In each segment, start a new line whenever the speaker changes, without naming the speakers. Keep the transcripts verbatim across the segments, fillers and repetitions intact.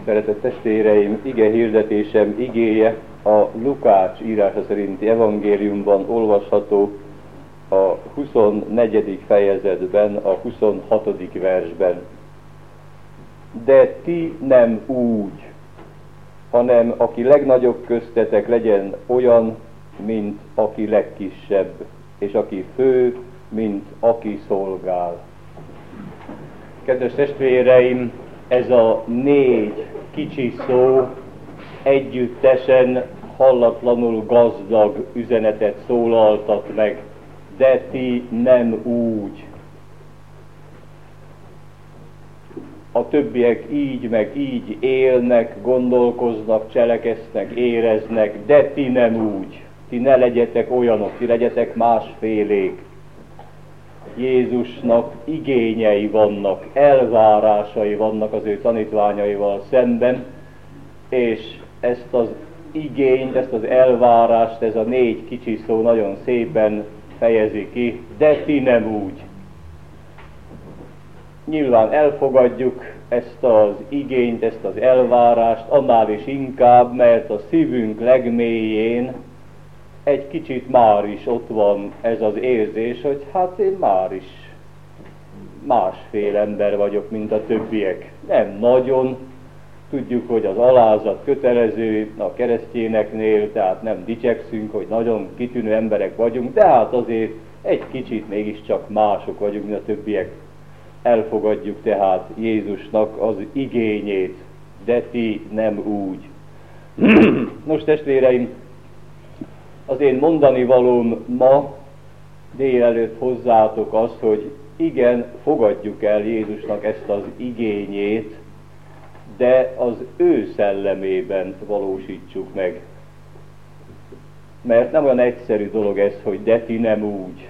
Szeretett testvéreim, ige hirdetésem igéje a Lukács írása szerinti evangéliumban olvasható a huszonnegyedik fejezetben, a huszonhatodik versben. De ti nem úgy, hanem aki legnagyobb köztetek legyen olyan, mint aki legkisebb, és aki fő, mint aki szolgál. Kedves testvéreim, ez a négy kicsi szó együttesen hallatlanul gazdag üzenetet szólaltat meg. De ti nem úgy. A többiek így meg így élnek, gondolkoznak, cselekeznek, éreznek, de ti nem úgy. Ti ne legyetek olyanok, ti legyetek másfélék. Jézusnak igényei vannak, elvárásai vannak az ő tanítványaival szemben, és ezt az igényt, ezt az elvárást, ez a négy kicsi szó nagyon szépen fejezi ki, de ti nem úgy. Nyilván elfogadjuk ezt az igényt, ezt az elvárást, annál is inkább, mert a szívünk legmélyén egy kicsit már is ott van ez az érzés, hogy hát én már is másfél ember vagyok, mint a többiek. Nem nagyon, tudjuk, hogy az alázat kötelező a keresztényeknél, tehát nem dicsekszünk, hogy nagyon kitűnő emberek vagyunk, de hát azért egy kicsit mégiscsak mások vagyunk, mint a többiek. Elfogadjuk tehát Jézusnak az igényét, de ti nem úgy. Nos, testvéreim, az én mondani valóm ma délelőtt hozzátok az, hogy igen, fogadjuk el Jézusnak ezt az igényét, de az ő szellemében valósítsuk meg. Mert nem olyan egyszerű dolog ez, hogy de ti nem úgy.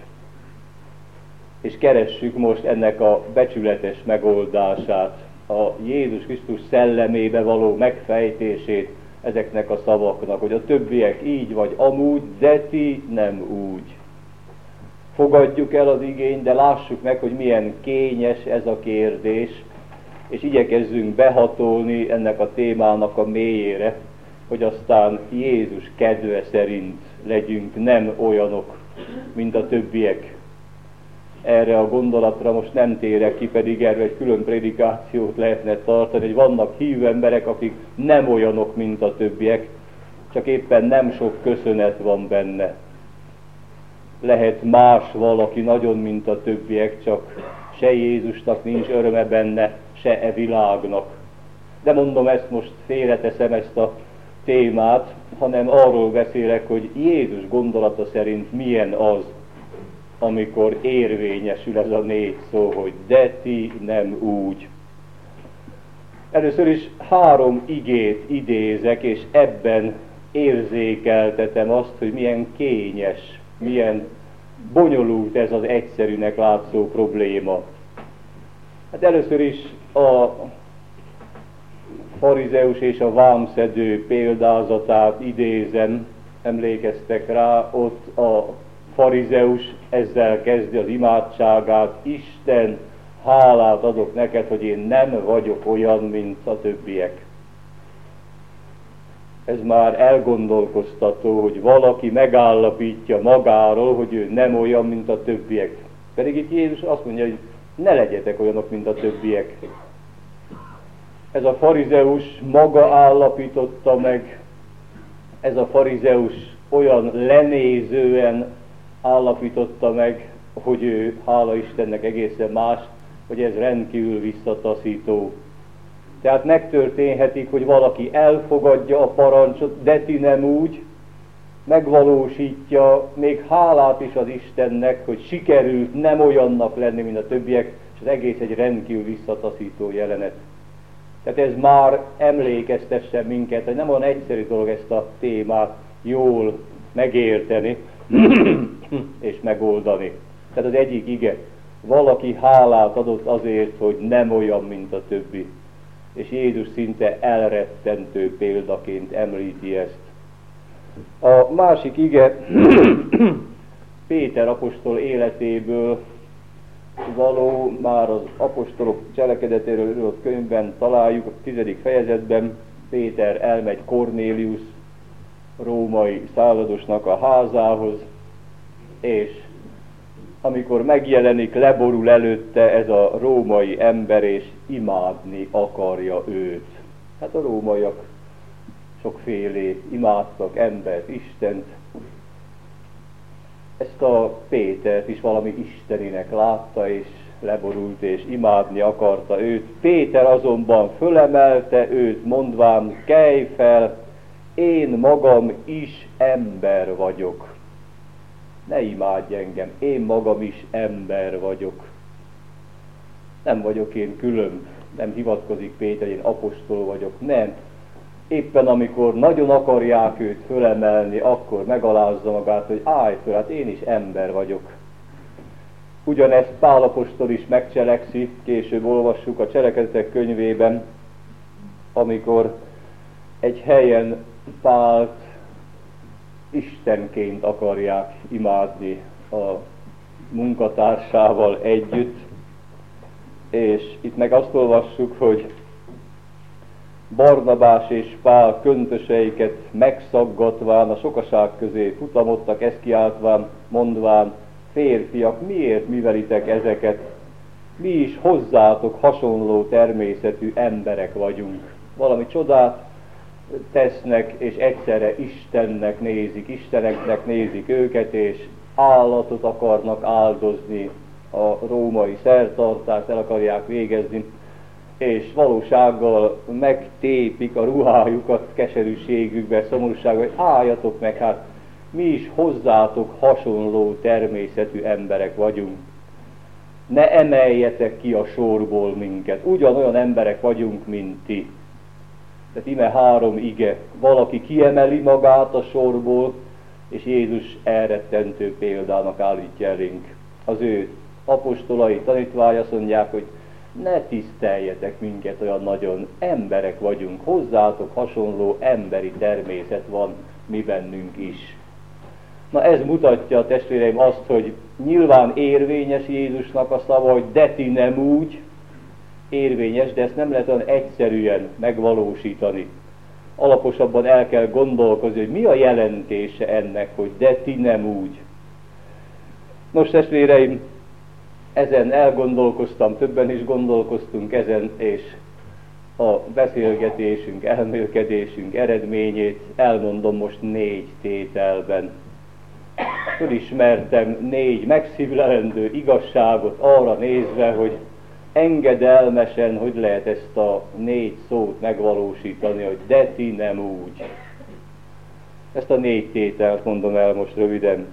És keressük most ennek a becsületes megoldását, a Jézus Krisztus szellemébe való megfejtését ezeknek a szavaknak, hogy a többiek így vagy amúgy, de ti nem úgy. Fogadjuk el az igényt, de lássuk meg, hogy milyen kényes ez a kérdés, és igyekezzünk behatolni ennek a témának a mélyére, hogy aztán Jézus kedve szerint legyünk nem olyanok, mint a többiek. Erre a gondolatra most nem térek ki, pedig erről egy külön prédikációt lehetne tartani, hogy vannak hívő emberek, akik nem olyanok, mint a többiek, csak éppen nem sok köszönet van benne. Lehet más valaki nagyon, mint a többiek, csak se Jézusnak nincs öröme benne, se e világnak. De mondom, ezt most félreteszem, ezt a témát, hanem arról beszélek, hogy Jézus gondolata szerint milyen az, amikor érvényesül ez a négy szó, hogy de ti nem úgy. Először is három igét idézek, és ebben érzékeltetem azt, hogy milyen kényes, milyen bonyolult ez az egyszerűnek látszó probléma. Hát először is a farizeus és a vámszedő példázatát idézem, emlékeztek rá, ott a farizeus ezzel kezdi az imádságát: Isten, hálát adok neked, hogy én nem vagyok olyan, mint a többiek. Ez már elgondolkoztató, hogy valaki megállapítja magáról, hogy ő nem olyan, mint a többiek. Pedig itt Jézus azt mondja, hogy ne legyetek olyanok, mint a többiek. Ez a farizeus maga állapította meg, ez a farizeus olyan lenézően állapította meg, hogy ő, hála Istennek, egészen más, hogy ez rendkívül visszataszító. Tehát megtörténhetik, hogy valaki elfogadja a parancsot, de ti nem úgy, megvalósítja, még hálát is az Istennek, hogy sikerült nem olyannak lenni, mint a többiek, és az egész egy rendkívül visszataszító jelenet. Tehát ez már emlékeztesse minket, hogy nem olyan egyszerű dolog ezt a témát jól megérteni és megoldani. Tehát az egyik ige, valaki hálát adott azért, hogy nem olyan, mint a többi. És Jézus szinte elrettentő példaként említi ezt. A másik ige Péter apostol életéből, való, már az apostolok cselekedetéről írott könyvben találjuk, a tizedik fejezetben Péter elmegy Kornélius római századosnak a házához, és amikor megjelenik, leborul előtte ez a római ember, és imádni akarja őt. Hát a rómaiak sokfélé imádtak embert, Istent. Ezt a Pétert is valami isteninek látta, és leborult, és imádni akarta őt. Péter azonban fölemelte őt, mondván, kelj fel, én magam is ember vagyok. Ne imádj engem, én magam is ember vagyok. Nem vagyok én külön, nem hivatkozik Péter, én apostol vagyok, nem. Éppen amikor nagyon akarják őt fölemelni, akkor megalázza magát, hogy állj föl, hát én is ember vagyok. Ugyanezt Pál apostol is megcselekszi, később olvassuk a Cselekedetek könyvében, amikor egy helyen Pált istenként akarják imádni a munkatársával együtt, és itt meg azt olvassuk, hogy Barnabás és Pál köntöseiket megszaggatván a sokaság közé futamodtak, ezt kiáltván, mondván, férfiak, miért művelitek ezeket? Mi is hozzátok hasonló természetű emberek vagyunk. Valami csodát tesznek, és egyszerre Istennek nézik, Isteneknek nézik őket, és állatot akarnak áldozni, a római szertartást el akarják végezni, és valósággal megtépik a ruhájukat keserűségükbe, szomorúságban, hogy álljatok meg, hát mi is hozzátok hasonló természetű emberek vagyunk. Ne emeljetek ki a sorból minket, ugyanolyan emberek vagyunk, mint ti. Tehát ime három ige, valaki kiemeli magát a sorból, és Jézus elrettentő példának állítja elénk. Az ő apostolai, tanítványai azt mondják, hogy ne tiszteljetek minket olyan nagyon, emberek vagyunk, hozzátok hasonló emberi természet van mi bennünk is. Na ez mutatja, testvéreim, azt, hogy nyilván érvényes Jézusnak a szava, hogy de ti nem úgy, érvényes, de ezt nem lehet olyan egyszerűen megvalósítani. Alaposabban el kell gondolkozni, hogy mi a jelentése ennek, hogy de ti nem úgy. Nos, testvéreim, ezen elgondolkoztam, többen is gondolkoztunk ezen, és a beszélgetésünk, elmélkedésünk eredményét elmondom most négy tételben. Fölismertem négy megszívlelendő igazságot arra nézve, hogy engedelmesen hogy lehet ezt a négy szót megvalósítani, hogy de ti nem úgy. Ezt a négy tételt mondom el most röviden.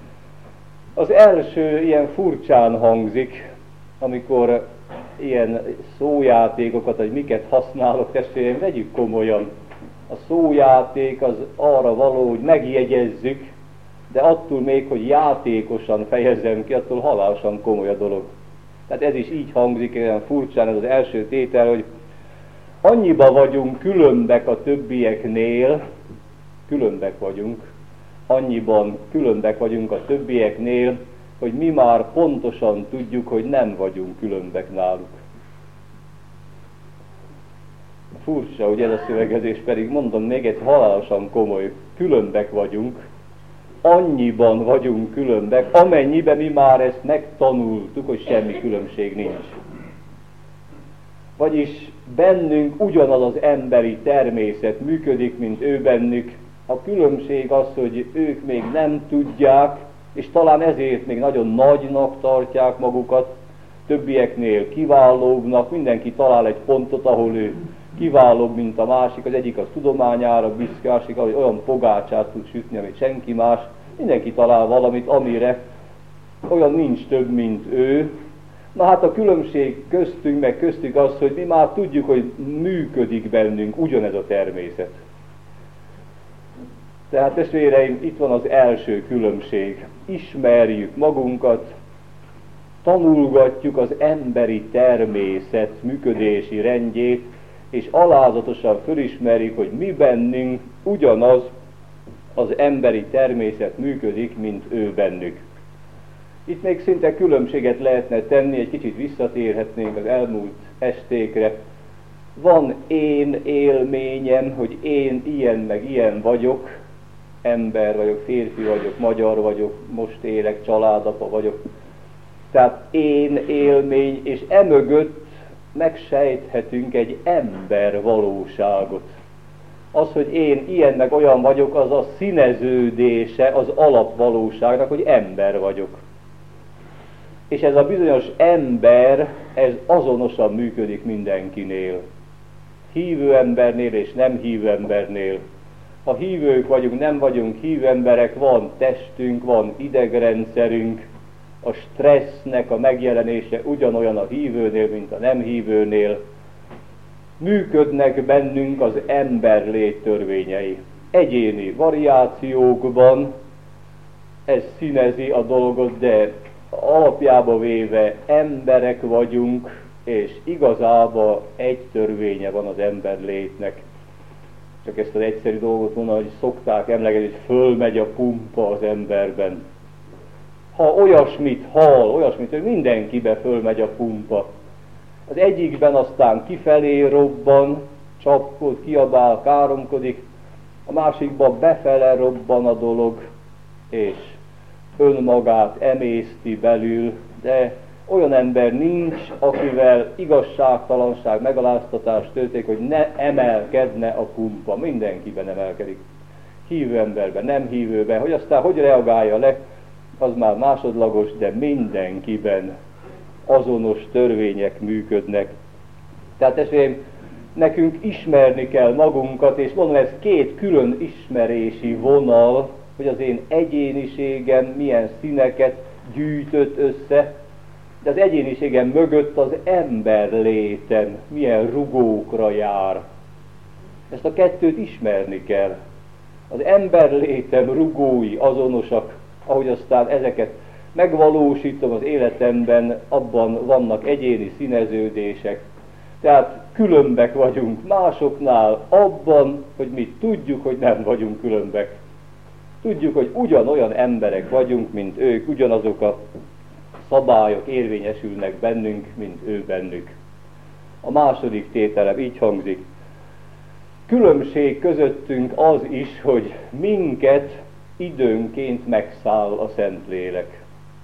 Az első ilyen furcsán hangzik, amikor ilyen szójátékokat, hogy miket használok, testvéreim, vegyük komolyan. A szójáték az arra való, hogy megjegyezzük, de attól még, hogy játékosan fejezem ki, attól halálosan komoly a dolog. Tehát ez is így hangzik, olyan furcsán ez az első tétel, hogy annyiba vagyunk különbek a többieknél, különbek vagyunk, annyiban különbek vagyunk a többieknél, hogy mi már pontosan tudjuk, hogy nem vagyunk különbek náluk. Furcsa, hogy ez a szövegezés, pedig mondom még egy halálosan komoly, különbek vagyunk, annyiban vagyunk különbek, amennyiben mi már ezt megtanultuk, hogy semmi különbség nincs. Vagyis bennünk ugyanaz az emberi természet működik, mint ő bennük. A különbség az, hogy ők még nem tudják, és talán ezért még nagyon nagynak tartják magukat, többieknél kiválóbbnak, mindenki talál egy pontot, ahol ő kiválóbb, mint a másik, az egyik az tudományára büszke, másik, hogy olyan pogácsát tud sütni, amit senki más, mindenki talál valamit, amire olyan nincs több, mint ő. Na hát a különbség köztünk, meg köztük az, hogy mi már tudjuk, hogy működik bennünk ugyanez a természet. Tehát testvéreim, itt van az első különbség. Ismerjük magunkat, tanulgatjuk az emberi természet működési rendjét, és alázatosan fölismerjük, hogy mi bennünk ugyanaz az emberi természet működik, mint ő bennük. Itt még szinte különbséget lehetne tenni, egy kicsit visszatérhetnénk az elmúlt estékre. Van én élményem, hogy én ilyen meg ilyen vagyok, ember vagyok, férfi vagyok, magyar vagyok, most élek, családapa vagyok. Tehát én élmény, és emögött megsejthetünk egy ember valóságot. Az, hogy én ilyen meg olyan vagyok, az a színeződése az alapvalóságnak, hogy ember vagyok. És ez a bizonyos ember, ez azonosan működik mindenkinél. Hívő embernél és nem hívő embernél. Ha hívők vagyunk, nem vagyunk hívő emberek, van testünk, van idegrendszerünk, a stressznek a megjelenése ugyanolyan a hívőnél, mint a nem hívőnél. Működnek bennünk az ember léttörvényei. Egyéni variációkban ez színezi a dolgot, de alapjába véve emberek vagyunk, és igazából egy törvénye van az ember létnek. Csak ezt az egyszerű dolgot mondom, hogy szokták emlegetni, hogy fölmegy a pumpa az emberben. Ha olyasmit hall, olyasmit, hogy mindenkibe fölmegy a pumpa. Az egyikben aztán kifelé robban, csapkod, kiabál, káromkodik, a másikban befele robban a dolog, és önmagát emészti belül, de olyan ember nincs, akivel igazságtalanság, megaláztatás történik, hogy ne emelkedne a pumpa. Mindenkiben emelkedik. Hívő emberben, nem hívőben, hogy aztán hogy reagálja le, az már másodlagos, de mindenkiben azonos törvények működnek. Tehát ezért nekünk ismerni kell magunkat, és mondom, ez két külön ismerési vonal, hogy az én egyéniségem milyen színeket gyűjtött össze, de az egyéniségem mögött az ember létem milyen rugókra jár. Ezt a kettőt ismerni kell. Az ember létem rugói azonosak, ahogy aztán ezeket megvalósítom az életemben, abban vannak egyéni színeződések. Tehát különbek vagyunk másoknál abban, hogy mi tudjuk, hogy nem vagyunk különbek. Tudjuk, hogy ugyanolyan emberek vagyunk, mint ők, ugyanazok a szabályok érvényesülnek bennünk, mint ő bennük. A második tételem így hangzik. Különbség közöttünk az is, hogy minket időnként megszáll a Szentlélek.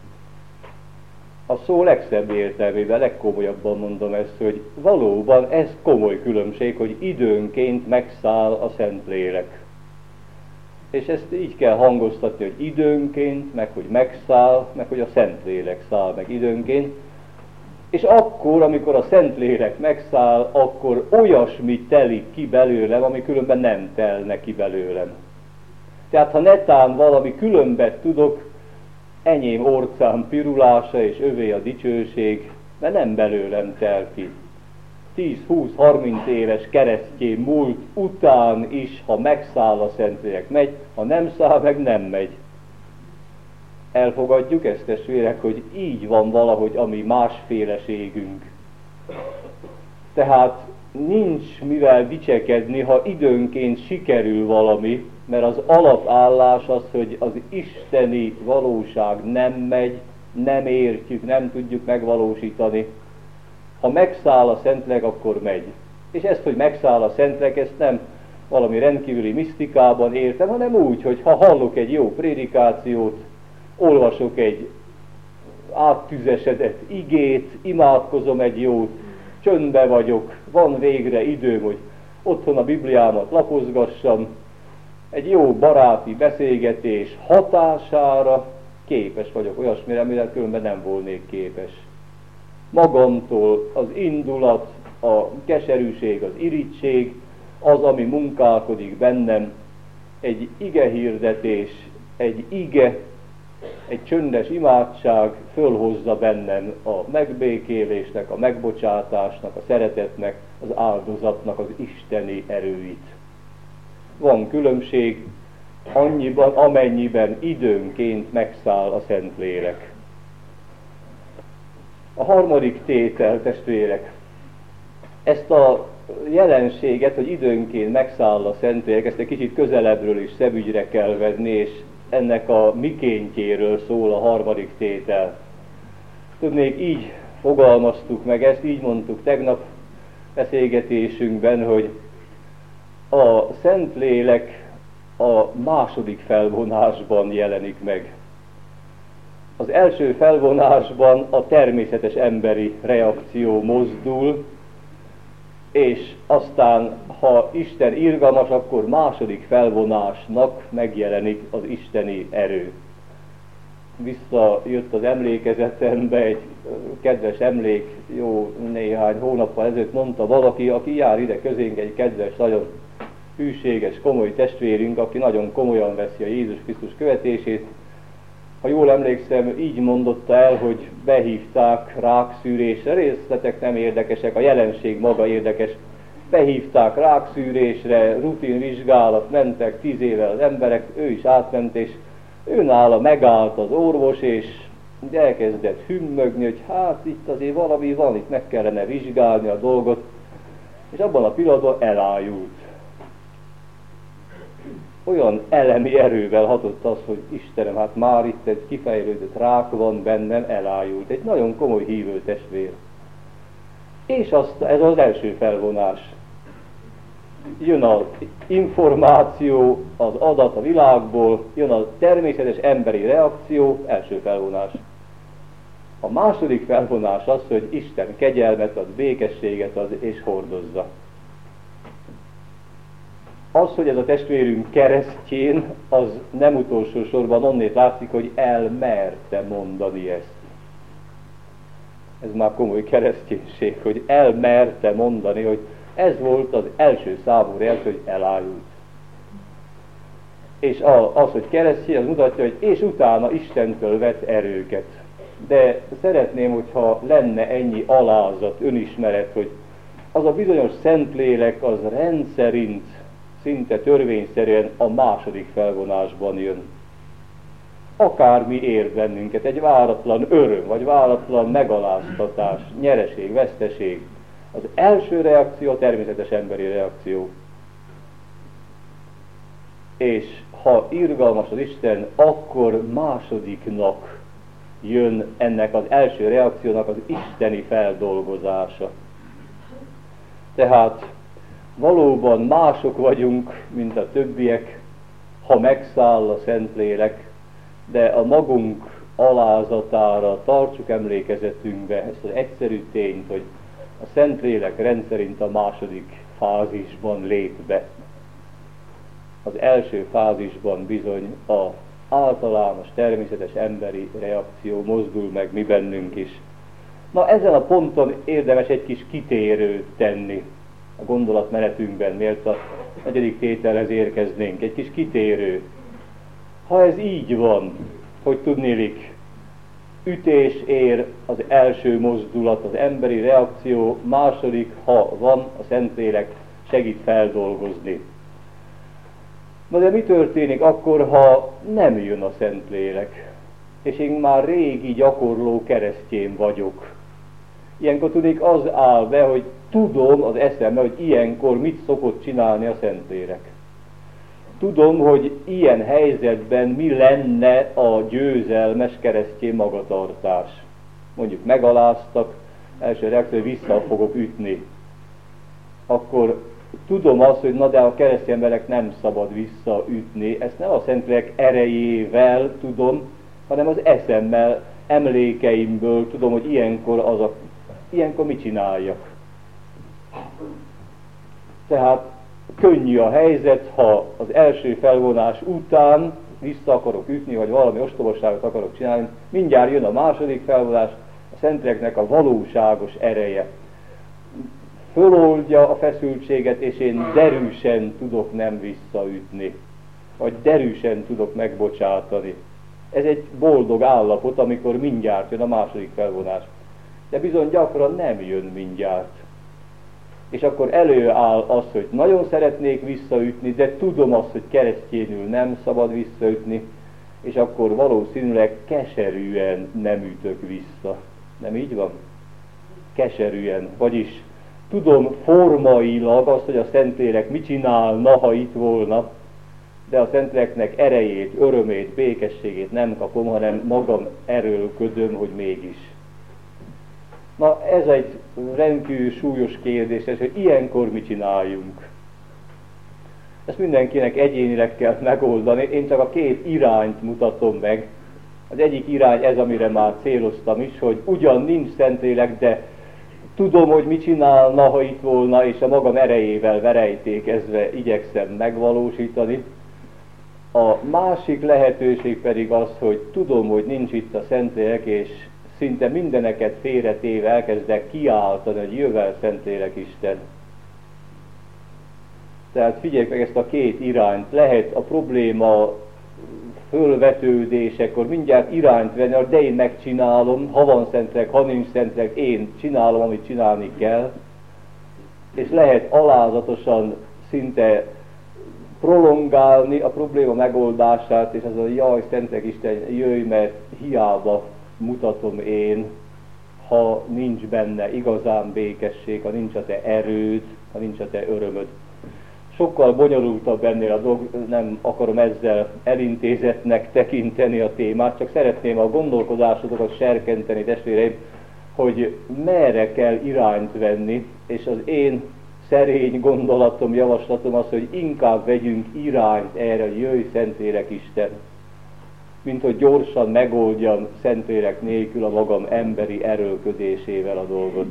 A szó legszebb értelmében, legkomolyabban mondom ezt, hogy valóban ez komoly különbség, hogy időnként megszáll a Szentlélek. És ezt így kell hangoztatni, hogy időnként, meg hogy megszáll, meg hogy a Szentlélek száll meg időnként. És akkor, amikor a Szentlélek megszáll, akkor olyasmi telik ki belőlem, ami különben nem telne ki belőlem. Tehát ha netán valami különbet tudok, enyém orcám pirulása és övé a dicsőség, mert nem belőlem tel ki. tíz, húsz, harminc éves keresztjén múlt után is, ha megszáll a Szentlélek, megy, ha nem száll meg, nem megy. Elfogadjuk ezt, testvérek, hogy így van valahogy a mi másféleségünk. Tehát nincs mivel dicsekedni, ha időnként sikerül valami, mert az alapállás az, hogy az isteni valóság nem megy, nem értjük, nem tudjuk megvalósítani. Ha megszáll a Szentlélek, akkor megy. És ezt, hogy megszáll a Szentlélek, ezt nem valami rendkívüli misztikában értem, hanem úgy, hogy ha hallok egy jó prédikációt, olvasok egy áttüzesedett igét, imádkozom egy jót, csöndbe vagyok, van végre időm, hogy otthon a Bibliámat lapozgassam, egy jó baráti beszélgetés hatására képes vagyok olyasmire, amire különben nem volnék képes. Magamtól az indulat, a keserűség, az irigység, az, ami munkálkodik bennem, egy igehirdetés, egy ige, egy csöndes imádság fölhozza bennem a megbékélésnek, a megbocsátásnak, a szeretetnek, az áldozatnak az isteni erőit. Van különbség annyiban, amennyiben időnként megszáll a Szentlélek. A harmadik tétel, testvérek, ezt a jelenséget, hogy időnként megszáll a Szentlélek, ezt egy kicsit közelebbről is szemügyre kell venni, és ennek a mikéntjéről szól a harmadik tétel. Tudnék, így fogalmaztuk meg ezt, így mondtuk tegnap beszélgetésünkben, hogy a Szentlélek a második felvonásban jelenik meg. Az első felvonásban a természetes emberi reakció mozdul, és aztán, ha Isten irgalmas, akkor második felvonásnak megjelenik az isteni erő. Visszajött az emlékezetembe egy kedves emlék, jó néhány hónappal ezelőtt mondta valaki, aki jár ide közénk, egy kedves, nagyon hűséges, komoly testvérünk, aki nagyon komolyan veszi a Jézus Krisztus követését. Ha jól emlékszem, így mondotta el, hogy behívták rákszűrésre, részletek nem érdekesek, a jelenség maga érdekes. Behívták rákszűrésre, rutinvizsgálat, mentek tíz éve az emberek, ő is átment, és őnála megállt az orvos, és elkezdett hümmögni, hogy hát itt azért valami van, itt meg kellene vizsgálni a dolgot, és abban a pillanatban elájult. Olyan elemi erővel hatott az, hogy Istenem, hát már itt egy kifejlődött rák van bennem, elájult. Egy nagyon komoly hívő testvér. És azt, ez az első felvonás. Jön az információ, az adat a világból, jön a természetes emberi reakció, első felvonás. A második felvonás az, hogy Isten kegyelmet ad, békességet ad és hordozza. Az, hogy ez a testvérünk keresztjén, az nem utolsó sorban onnét látszik, hogy elmerte mondani ezt. Ez már komoly kereszténység, hogy elmerte mondani, hogy ez volt az első számú reakció, hogy elájult. És az, hogy keresztény, az mutatja, hogy és utána Istentől vett erőket. De szeretném, hogyha lenne ennyi alázat, önismeret, hogy az a bizonyos Szentlélek az rendszerint, szinte törvényszerűen a második felvonásban jön. Akármi ér bennünket, egy váratlan öröm, vagy váratlan megaláztatás, nyereség, veszteség. Az első reakció a természetes emberi reakció. És ha irgalmas az Isten, akkor másodiknak jön ennek az első reakciónak az isteni feldolgozása. Tehát valóban mások vagyunk, mint a többiek, ha megszáll a Szentlélek, de a magunk alázatára tartsuk emlékezetünkbe ezt az egyszerű tényt, hogy a Szentlélek rendszerint a második fázisban lép be. Az első fázisban bizony az általános, természetes emberi reakció mozdul meg mi bennünk is. Na, ezen a ponton érdemes egy kis kitérőt tenni a gondolatmenetünkben, miért a negyedik tételhez érkeznénk. Egy kis kitérő. Ha ez így van, hogy tudnélik, ütés ér az első mozdulat, az emberi reakció, második, ha van, a Szentlélek segít feldolgozni. Na de mi történik akkor, ha nem jön a Szentlélek, és én már régi gyakorló keresztjén vagyok? Ilyenkor tudnék, az áll be, hogy tudom az eszembe, hogy ilyenkor mit szokott csinálni a Szentlélek. Tudom, hogy ilyen helyzetben mi lenne a győzelmes keresztény magatartás. Mondjuk megaláztak, első reakció, hogy vissza fogok ütni. Akkor tudom azt, hogy na de a keresztény emberek nem szabad visszaütni. Ezt nem a Szentlélek erejével tudom, hanem az eszemmel, emlékeimből tudom, hogy ilyenkor, az a, ilyenkor mit csináljak. Tehát könnyű a helyzet, ha az első felvonás után vissza akarok ütni, vagy valami ostobosságot akarok csinálni, mindjárt jön a második felvonás, a Szentléleknek a valóságos ereje. Föloldja a feszültséget, és én derűsen tudok nem visszaütni, vagy derűsen tudok megbocsátani. Ez egy boldog állapot, amikor mindjárt jön a második felvonás. De bizony gyakran nem jön mindjárt. És akkor előáll az, hogy nagyon szeretnék visszaütni, de tudom azt, hogy keresztjénül nem szabad visszaütni, és akkor valószínűleg keserűen nem ütök vissza. Nem így van? Keserűen. Vagyis tudom formailag azt, hogy a Szentlélek mit csinálna, ha itt volna, de a Szentléleknek erejét, örömét, békességét nem kapom, hanem magam erőlködöm, hogy mégis. Na, ez egy rendkívül súlyos kérdés, ez, hogy ilyenkor mit csináljunk. Ezt mindenkinek egyénileg kell megoldani, én csak a két irányt mutatom meg. Az egyik irány ez, amire már céloztam is, hogy ugyan nincs Szentlélek, de tudom, hogy mit csinálna, ha itt volna, és a magam erejével verejtékezve igyekszem megvalósítani. A másik lehetőség pedig az, hogy tudom, hogy nincs itt a Szentlélek, és szinte mindeneket félretéve elkezdek kiáltani, hogy jövel Szentlélek Isten. Tehát figyeljük meg ezt a két irányt. Lehet a probléma fölvetődésekor mindjárt irányt venni, de én megcsinálom, ha van Szentlélek, ha nincs Szentlélek, én csinálom, amit csinálni kell. És lehet alázatosan szinte prolongálni a probléma megoldását, és az a jaj, Szentlélek Isten, jöjj, mert hiába mutatom én, ha nincs benne igazán békesség, ha nincs a te erőd, ha nincs a te örömöd. Sokkal bonyolultabb ennél a dolog, nem akarom ezzel elintézetnek tekinteni a témát, csak szeretném a gondolkodásodokat serkenteni, testvéreim, hogy merre kell irányt venni, és az én szerény gondolatom, javaslatom az, hogy inkább vegyünk irányt erre, hogy jöjj Szentlélek Isten, mint hogy gyorsan megoldjam Szentlélek nélkül a magam emberi erőlködésével a dolgot.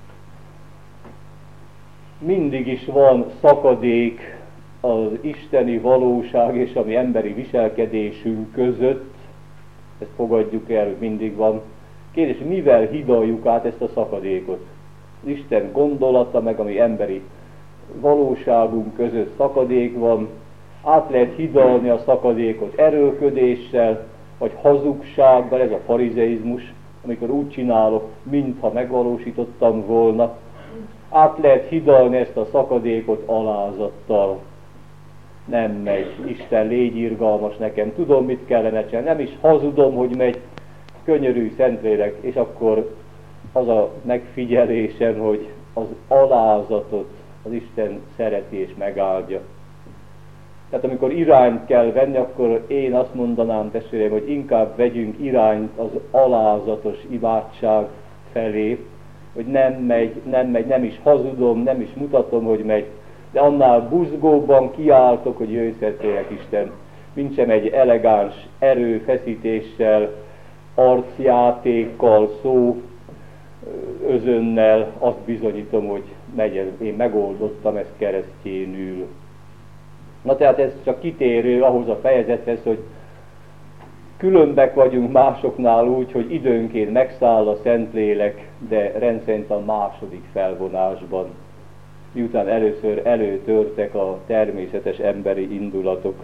Mindig is van szakadék az isteni valóság és a mi emberi viselkedésünk között, ezt fogadjuk el, hogy mindig van. Kérdés, mivel hidaljuk át ezt a szakadékot? Az Isten gondolata meg a mi emberi valóságunk között szakadék van, át lehet hidalni a szakadékot erőlködéssel, vagy hazugsággal, ez a farizeizmus, amikor úgy csinálok, mintha megvalósítottam volna. Át lehet hidalni ezt a szakadékot alázattal. Nem megy, Isten, légy irgalmas nekem, tudom, mit kellene csinálni, nem is hazudom, hogy megy, könyörű Szentlélek, és akkor az a megfigyelésem, hogy az alázatot az Isten szereti és megáldja. Tehát amikor irányt kell venni, akkor én azt mondanám, testvéreim, hogy inkább vegyünk irányt az alázatos imádság felé, hogy nem megy, nem megy, nem is hazudom, nem is mutatom, hogy megy, de annál buzgóbban kiáltok, hogy jöjj Szentlélek Isten, mint sem egy elegáns erőfeszítéssel, arcjátékkal, szó özönnel azt bizonyítom, hogy megy, én megoldottam ezt keresztjénül. Na tehát ez csak kitérő ahhoz a fejezethez, hogy különbek vagyunk másoknál úgy, hogy időnként megszáll a Szentlélek, de rendszerint a második felvonásban, miután először előtörtek a természetes emberi indulatok.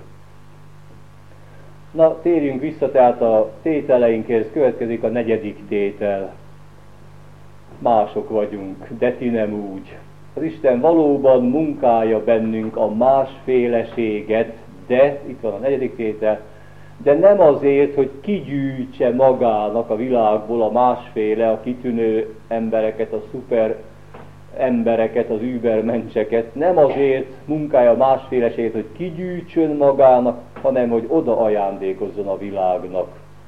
Na, térjünk vissza tehát a tételeinkhez, következik a negyedik tétel. Mások vagyunk, de ti nem úgy. Az Isten valóban munkálja bennünk a másféleséget, de, itt van a negyedik tétel, de nem azért, hogy kigyűjtse magának a világból a másféle, a kitűnő embereket, a szuper embereket, az übermencseket, nem azért munkálja a másféleséget, hogy kigyűjtsön magának, hanem hogy oda ajándékozzon a világnak.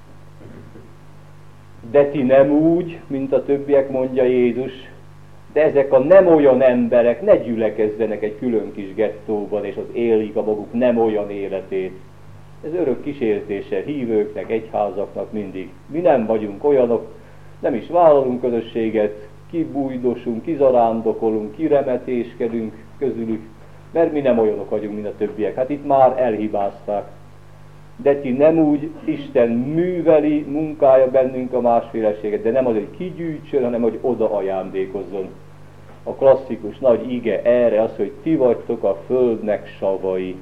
De ti nem úgy, mint a többiek, mondja Jézus, de ezek a nem olyan emberek ne gyülekezzenek egy külön kis gettóban, és ott élik a maguk nem olyan életét. Ez örök kísértése hívőknek, egyházaknak mindig. Mi nem vagyunk olyanok, nem is vállalunk közösséget, kibújdosunk, kizarándokolunk, kiremetéskedünk közülük, mert mi nem olyanok vagyunk, mint a többiek. Hát itt már elhibázták. De ti nem úgy, Isten műveli, munkálja bennünk a másféleséget, de nem az, hogy kigyűjtsön, hanem hogy oda ajándékozzon. A klasszikus nagy ige erre az, hogy ti vagytok a földnek savai.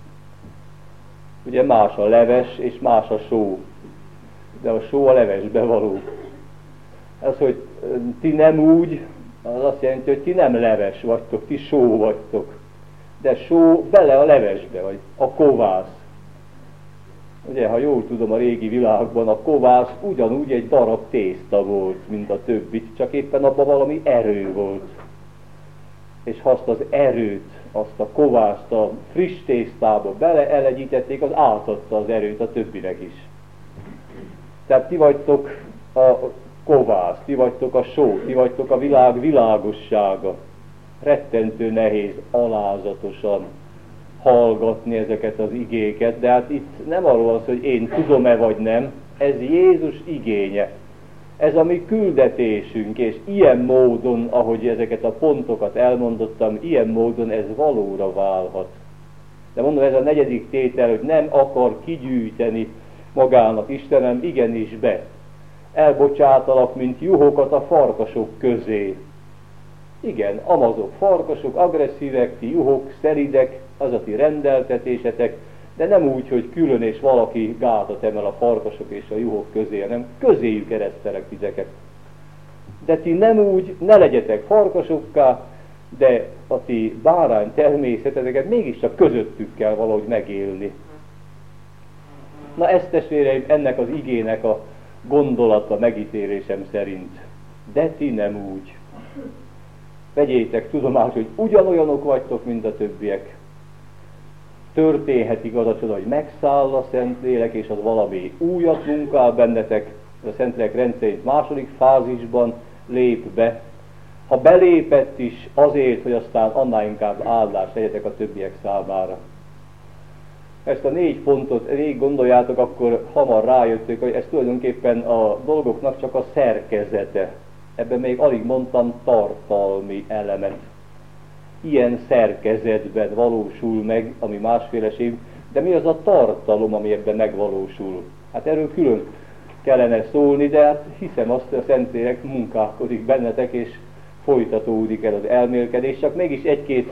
Ugye más a leves és más a só, de a só a levesbe való. Az, hogy ti nem úgy, az azt jelenti, hogy ti nem leves vagytok, ti só vagytok. De só bele a levesbe, vagy a kovász. Ugye, ha jól tudom, a régi világban a kovász ugyanúgy egy darab tészta volt, mint a többit, csak éppen abban valami erő volt. És ha azt az erőt azt a kovászt a friss tésztába beleelegyítették, az átadta az erőt a többinek is. Tehát ti vagytok a kovász, ti vagytok a só, ti vagytok a világ világossága. Rettentő nehéz alázatosan hallgatni ezeket az igéket, de hát itt nem arról van szó, hogy én tudom-e vagy nem, ez Jézus igénye. Ez a mi küldetésünk, és ilyen módon, ahogy ezeket a pontokat elmondottam, ilyen módon ez valóra válhat. De mondom, ez a negyedik tétel, hogy nem akar kigyűjteni magának Istenem, igenis be. Elbocsátalak, mint juhokat a farkasok közé. Igen, amazok, farkasok, agresszívek, ti juhok, szelidek, az a ti rendeltetésetek, de nem úgy, hogy külön és valaki gátat emel a farkasok és a juhok közé, hanem közéjük eresztelek titeket. De ti nem úgy, ne legyetek farkasokká, de a ti bárány természeteket mégiscsak közöttük kell valahogy megélni. Na ezt, testvéreim, ennek az igének a gondolata megítélésem szerint. De ti nem úgy. Vegyétek tudomásul, hogy ugyanolyanok vagytok, mint a többiek. Történhet igaz a csoda, hogy megszáll a Szentlélek, és az valami újat munkál bennetek, a Szentlélek rendszerint második fázisban lép be. Ha belépett is azért, hogy aztán annál inkább áldás legyetek a többiek számára. Ezt a négy pontot rég gondoljátok, akkor hamar rájöttök, hogy ez tulajdonképpen a dolgoknak csak a szerkezete. Ebben még alig mondtam tartalmi elemet. Ilyen szerkezetben valósul meg, ami másféleség, de mi az a tartalom, ami ebben megvalósul? Hát erről külön kellene szólni, de hát hiszem azt, hogy a Szentlélek munkálkodik bennetek, és folytatódik el az elmélkedés, csak mégis egy-két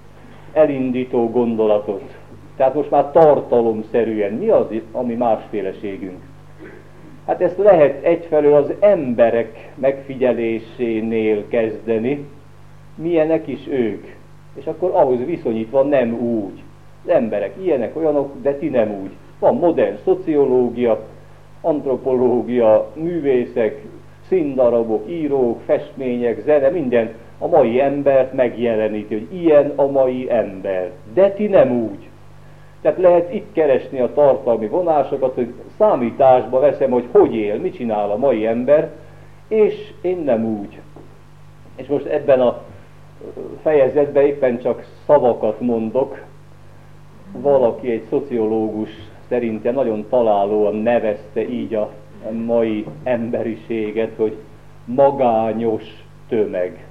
elindító gondolatot. Tehát most már tartalomszerűen mi az, ami másféleségünk? Hát ezt lehet egyfelől az emberek megfigyelésénél kezdeni, milyenek is ők. És akkor ahhoz viszonyítva nem úgy. Az emberek ilyenek, olyanok, de ti nem úgy. Van modern szociológia, antropológia, művészek, színdarabok, írók, festmények, zene, minden a mai embert megjeleníti, hogy ilyen a mai ember. De ti nem úgy. Tehát lehet itt keresni a tartalmi vonásokat, hogy számításba veszem, hogy hogy él, mit csinál a mai ember, és én nem úgy. És most ebben a fejezetben éppen csak szavakat mondok. Valaki, egy szociológus szerintem nagyon találóan nevezte így a mai emberiséget, hogy magányos tömeg.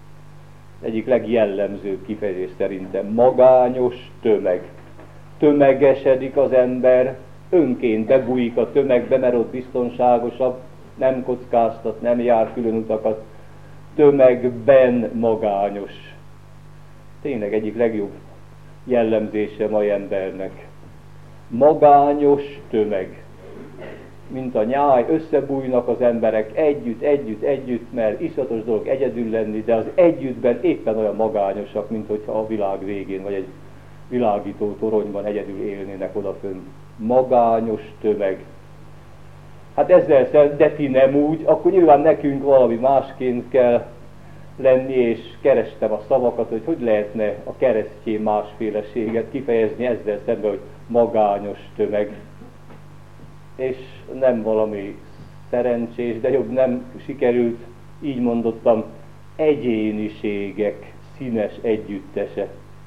Egyik legjellemzőbb kifejezés szerintem, magányos tömeg. Tömegesedik az ember, önként bebújik a tömegbe, mert ott biztonságosabb, nem kockáztat, nem jár külön utakat. Tömegben magányos. Tényleg egyik legjobb jellemzése mai embernek. Magányos tömeg. Mint a nyáj, összebújnak az emberek együtt, együtt, együtt, mert iszatos dolog egyedül lenni, de az együttben éppen olyan magányosak, mint hogyha a világ végén, vagy egy világító toronyban egyedül élnének odafönn. Magányos tömeg. Hát ezzel szerint, de ti nem úgy, akkor nyilván nekünk valami másként kell lenni, és kerestem a szavakat, hogy hogy lehetne a keresztény másféleséget kifejezni ezzel szemben, hogy magányos tömeg. És nem valami szerencsés, de jobb nem sikerült, így mondottam, egyéniségek színes együttese.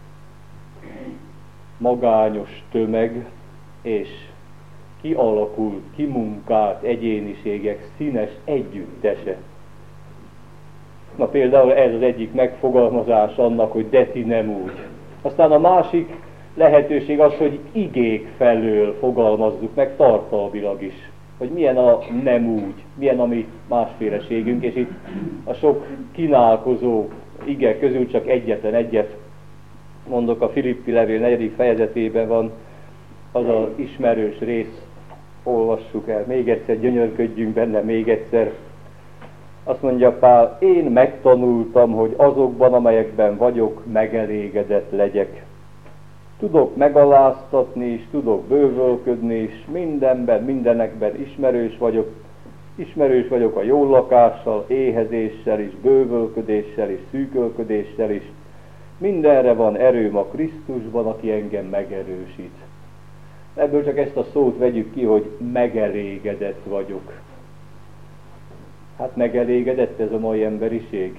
Magányos tömeg, és kialakult, kimunkált egyéniségek színes együttese. Na például ez az egyik megfogalmazás annak, hogy de ti nem úgy. Aztán a másik lehetőség az, hogy igék felől fogalmazzuk meg tartalmilag is, hogy milyen a nem úgy, milyen a mi másféleségünk, és itt a sok kínálkozó ige közül csak egyetlen egyet mondok, a Filippi levél negyedik fejezetében van az az ismerős rész, olvassuk el, még egyszer gyönyörködjünk benne, még egyszer. Azt mondja Pál, én megtanultam, hogy azokban, amelyekben vagyok, megelégedett legyek. Tudok megaláztatni is, tudok bővölködni is, mindenben, mindenekben ismerős vagyok. Ismerős vagyok a jó lakással, éhezéssel is, bővölködéssel is, szűkölködéssel is. Mindenre van erőm a Krisztusban, aki engem megerősít. Ebből csak ezt a szót vegyük ki, hogy megelégedett vagyok. Hát megelégedett ez a mai emberiség?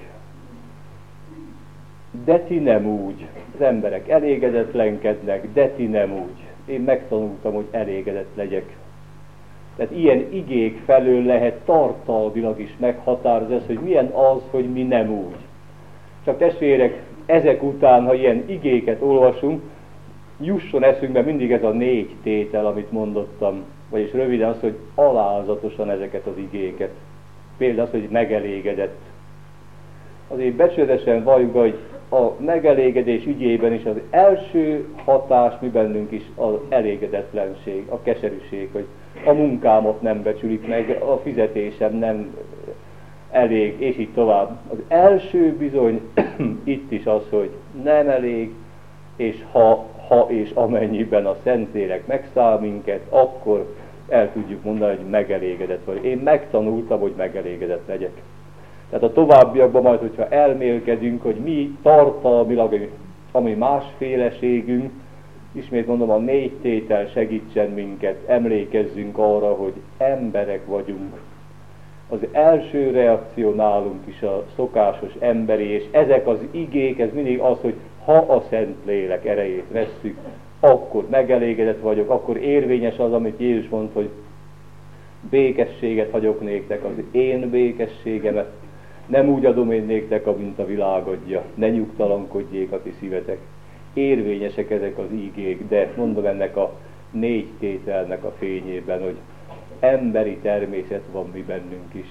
De ti nem úgy. Az emberek elégedetlenkednek, de ti nem úgy. Én megtanultam, hogy elégedett legyek. Tehát ilyen igék felől lehet tartalmilag is meghatározni ezt, hogy milyen az, hogy mi nem úgy. Csak testvérek, ezek után, ha ilyen igéket olvasunk, jusson eszünkbe mindig ez a négy tétel, amit mondottam, vagyis röviden az, hogy alázatosan ezeket az igéket. Például az, hogy megelégedett. Azért becsületesen valljuk, hogy a megelégedés ügyében is az első hatás mi bennünk is az elégedetlenség, a keserűség, hogy a munkámat nem becsülik meg, a fizetésem nem elég, és így tovább. Az első bizony itt is az, hogy nem elég, és ha, ha és amennyiben a Szentlélek megszáll minket, akkor el tudjuk mondani, hogy megelégedett vagy. Én megtanultam, hogy megelégedett legyek. Tehát a továbbiakban majd, hogyha elmélkedünk, hogy mi tartalmilag, ami másféleségünk, ismét mondom, a négy tétel segítsen minket, emlékezzünk arra, hogy emberek vagyunk. Az első reakció nálunk is a szokásos emberi, és ezek az igék, ez mindig az, hogy ha a Szentlélek erejét vesszük, akkor megelégedett vagyok, akkor érvényes az, amit Jézus mondta, hogy békességet hagyok néktek, az én békességemet, nem úgy adom én néktek, amint a világ adja, ne nyugtalankodjék a ti szívetek. Érvényesek ezek az ígék, de mondom ennek a négy tételnek a fényében, hogy emberi természet van mi bennünk is.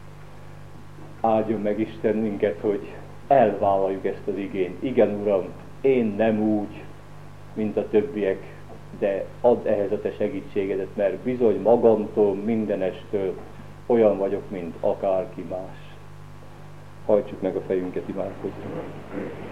Áldjon meg Isten minket, hogy elvállaljuk ezt az igényt. Igen, Uram, én nem úgy, mint a többiek, de add ehhez a te segítségedet, mert bizony magamtól, mindenestől olyan vagyok, mint akárki más. Hajtsuk meg a fejünket, imádkozzunk.